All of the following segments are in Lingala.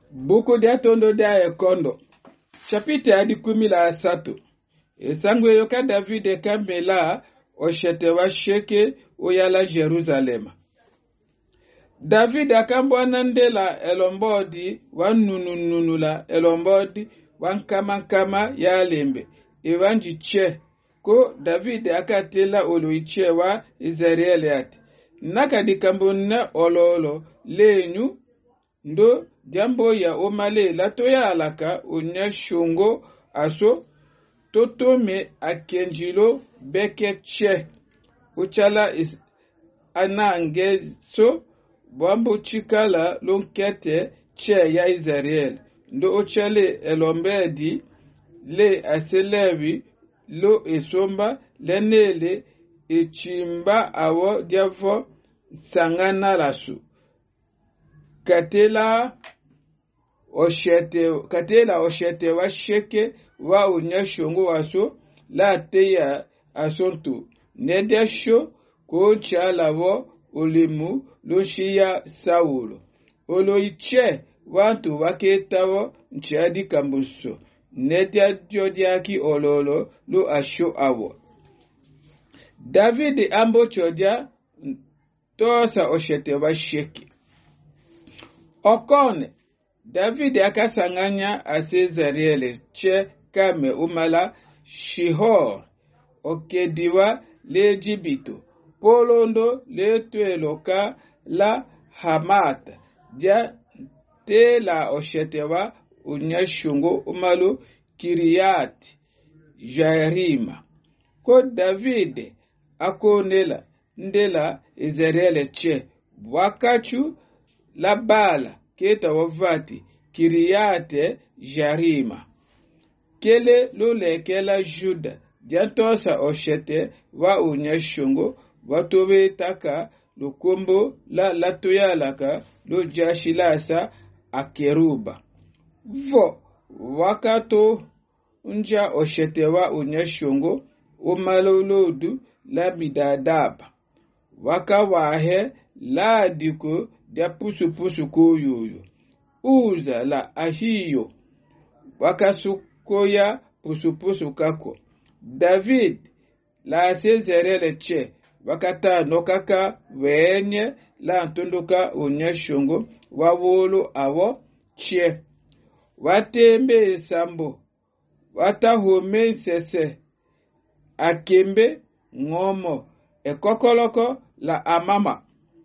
Buku dia tondo dia ekondo. Chapite adi 13. Esangwe yoka David kamela oshete wa sheke oyala Jerusalema. David akambwana ndela elombodi wanunununula elombodi wankama ya lembe. Evanji che ko David akatela olo iche wa Israeli ati. Naka dikambona ololo lenyu ndo jambo ya omale latoya alaka onya shongo aso totome akenjilo beke che uchala anangeso bambo chikala lonkete che ya Israel ndo ochale elombedi le aselevi lo esomba lenele echimba awo diavo sangana lasu katela oshete wa sheke wa unyashongo waso la teya asontu nedesho ko chalawo ulimu loshia Saulo olo iche wantu waketawo nchadi kambuso nedia jodiaki ololo lo asho awo David ambo chodia tosa oshete wa sheke okone David akasanganya asezariele che kame umala Shihor okediwa le Jibito polondo le tueloka la Hamat dia te la oshetewa unyashungo umalu Kiriat Jairima ko David akonela ndela Israeli che wakachu la bala keta wavati Kiriate Jarima kele lulekela Juda diantosa oshete wa unyashungo watobe taka lukombo la latoyalaka lo jashilasa akeruba vo wakato unja oshete wa unyashungo umalolodu la midadaba waka wahe la diko dia pusu koyoyo uza la ahiyo wakasukoya pusu kako David la sezerele che wakata nokaka wenye la ntondoka unyashongo wawolo awo che watembe sambo watahome sese akembe ngomo ekokoloko la amama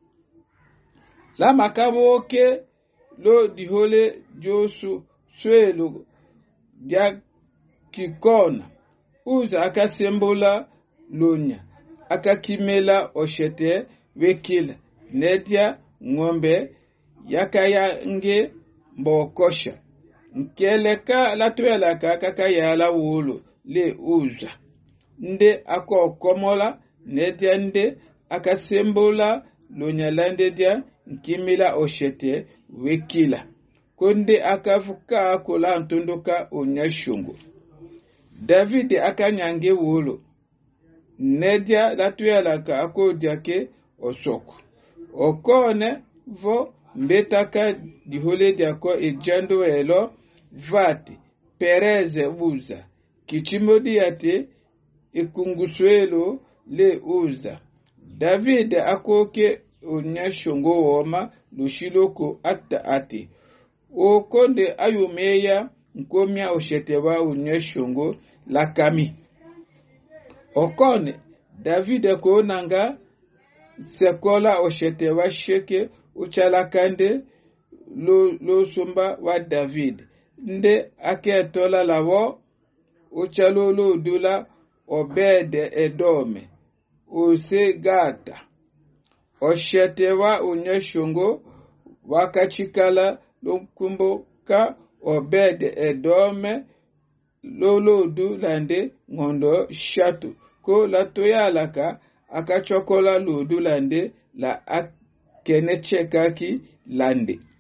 la makaboke lo dihole josu swelo dia kikona uza akasembola lonya akakimela oshete wekila nedia ngombe yakaya nge mbokosha nkeleka latwelaka kakayala wolo le uza nde akokomola nedia nde akasembola lonya lande dia nkimila oshete wekila konde akafuka akola ntondoka onyashungu David akanyange wolo nedia latuyalaka akodiake osoku okone vo mbetaka dihole diako ejando elo vati pereze uza kichimodi yate ikunguswelo le uza David akoke onyashongo woma lushiloko ati okonde ayumeya nkomia oshetewa onyashongo lakami okone David konanga sekola oshetewa sheke uchalakande lo sumba wa David nde aketola lawo uchalolo dula Obede Edome osegata oshetewa onyashongo wakachikala lokumboka Obede Edome lolodu lande ngondo shatu ko latoyalaka akachokola lodu lande la akenechekaki lande